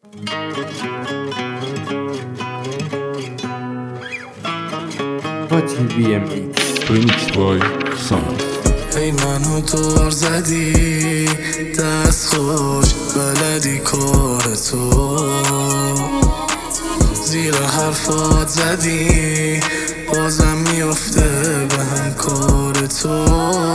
با TVMX Remix by Sonos. ای منو دور زدی دست خوش بلدی کار تو، زیر حرفات زدی بازم میافته به هم کار تو.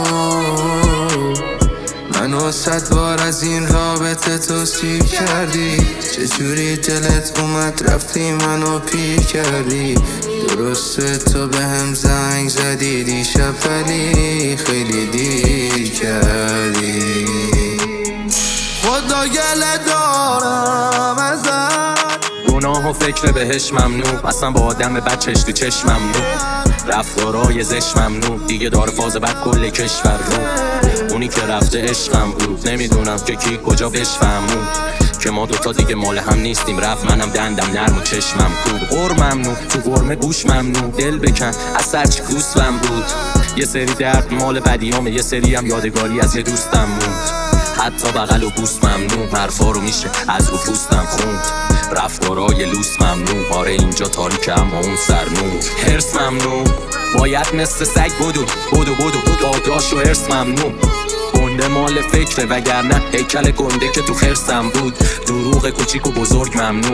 منو 100 بار از این رابطه توصیف کردی، چجوری دلت اومد رفتی منو پیر کردی. درسته تو به هم زنگ زدی دیشب ولی خیلی دیر کردی. خدا گله دارم ازت، گناه و فکر بهش ممنوع، اصلا با آدم بد چش تو چشم ممنوع، رفتارای زشت ممنوع، دیگه داره فاز بد کل کشور رو. اونی که رفته عشقم بود، نمیدونم که کی کجا بشفهمون که ما دوتا دیگه مال هم نیستیم. رفت منم دندم نرم و چشمم کور. قر ممنوع، تو قرمه گوش ممنوع، دل بکن از سرچی گوستم بود. یه سری درد مال بدیامه، یه سری هم یادگاری از یه دوستم موند. حتی بغل و بوس ممنوع، حرفا رو میشه از رو پوستم خوند. رفتارای لوس ممنوع، آره اینجا تاریکه اما اون سرنور. هرس ممنوع، باید مثل سگ بدو داداش و هرس ممنوع. گنده مال فکره وگرنه هیکل گنده که تو خرسم بود. دروغ کوچیک و بزرگ ممنوع.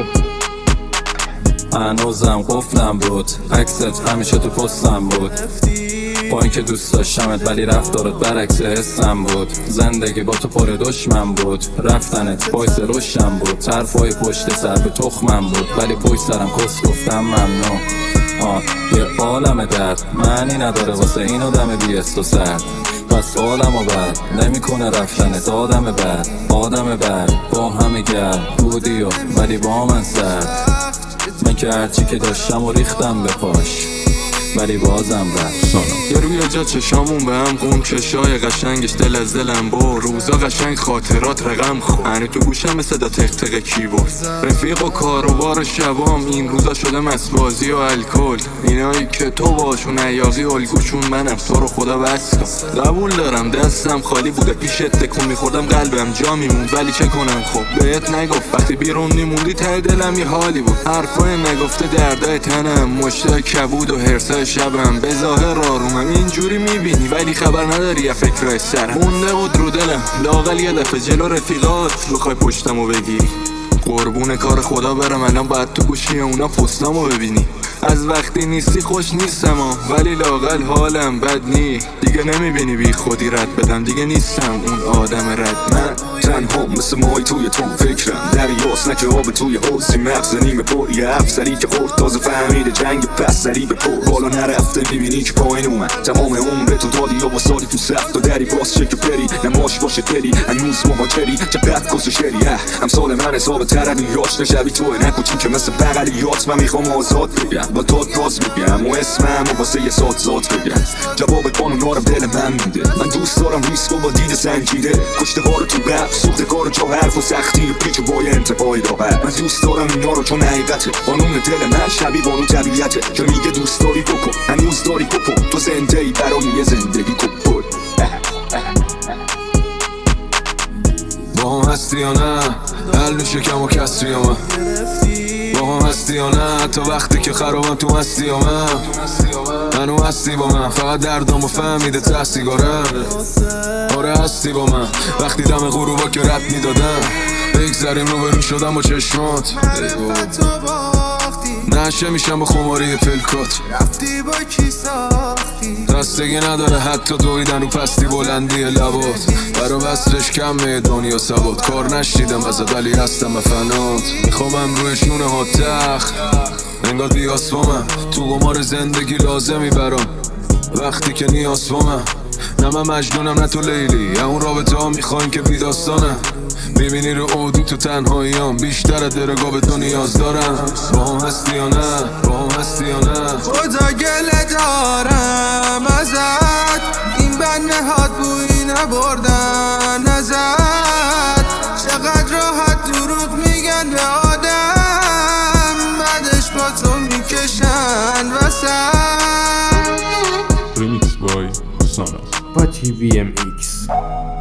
هنوزم قفلم بود، عکست همیشه تو پستم بود. با اینکه دوست داشتمت ولی رفتارت برعکس حسم بود. زندگی با تو پر دشمن بود، رفتنت باعث رشدم بود. حرفای پشت سر به تخمم بود ولی پشت سرم کس گفتم ممنوع. یه عالم درد معنی نداره واسه اینو دم بیست و سرد. پس عالمو بد نمیکنه رفتنت آدم بد با همه گرد بودی و ولی با من سرد. من که هرچی که داشتم و ریختم به پاش ولی بازم رفت. یه روی جا چشامون به هم خون، چشای قشنگش دل از دلم بر. روزا قشنگ خاطرات رقم خون، هنو تو گوشم صدا تق تق کیبورد. رفیق و کاروبار شبام این روزا شده مسبازی و الکل. اینایی که تو باشون عیاقی الگوشون منم، تو رو خدا بس کن. قبول دارم دستم خالی بوده، پیشت تکون میخوردم قلبم جا میموند ولی چه کنم خب بهت نگفت. وقتی بیرون میموندی ته دلم یه حالی بود. حرفای نگفته دردای تنم، مشتای کبود و هرسای شبم. به ظاهر آرومم اینجوری میبینی ولی خبر نداری یه فکرای سرم. مونده بود رو دلم لااقل یه دفعه جلو رفیقات بخوای پشتمو بگیری. قربون کار خدا برم الان باید تو گوشی اونا پستامو ببینی. از وقتی نیستی خوش نیستم ولی لااقل حالم بد نی. دیگه نمیبینی بی خودی رد بدم، دیگه نیستم اون آدم رد. من تنها مثل مای توی تو فکرم، دریاست نکه آب توی حوضی. مغز نیمه پر یه افسری که خورد تازه فهمیده جنگ پس سری به پر. بالا نرفته میبینی که پایین اومد، تمام عمرتو دادی یا با سالی تو سخت و دری باز چه که پری. نماش باشه پری هنوز مهاجری چقدر کس شری. امثال من حساب تربیات نشبی توه نکوچی که مثل بغلیات. من میخوام آزاد بگم با داد باز بگم و اسمم و واسه یه سات زاد بگم. جوابت بانو نارم دل من میده. من دوست دارم ریسک و با دید سنجیده. کشته ها رو تو رپ سوخته کار جا حرف و سختی و پیچ و بای انتبای راحت. من دوست دارم اینا رو چون حقیقته. قانون دل من شبیه بانو طبیعته که میگه دوست داری بکن هنوز داری کپو. تو زنده ای برای یه زندگی کپو. با هم هستی یا نه حل میشه کم و کسری یا من. با هم هستی یا نه تا وقتی که خرابم تو هستی یا من. هنو هستی با من فقط دردامو فهمیده ته سیگارم. آره هستی با من وقتی دم غروبا که رد میدادم. بگذاریم رو برون شدم با چشمات نشه میشم با خماری پلکات. رفتی با کی ساختی دستگی نداره حتی دویدن رو پستی بلندی لبات. برا بستش کمه دنیا ثبات. کار نشیدم ازت ولی هستم به فنات. میخوابم روی شونه ها تخت انگار بیاس با من. تو قمار زندگی لازمی برام وقتی که نیاز با من. نه من مجنونم نه تو لیلی، یا اون رابطه ها میخواین که بی داستانه. میبینی رو عودی تو تنهاییام بیشتر از درگاه به تو نیاز دارم. با هم هستی یا نه با هم هستی یا نه. خدا گله دارم ازت، این بنهاد بویی نبردن ازت. چقدر راحت دروغ میگن به آدم، بعدش با تو میکشن وسط. Remix by Sonos. با TVMX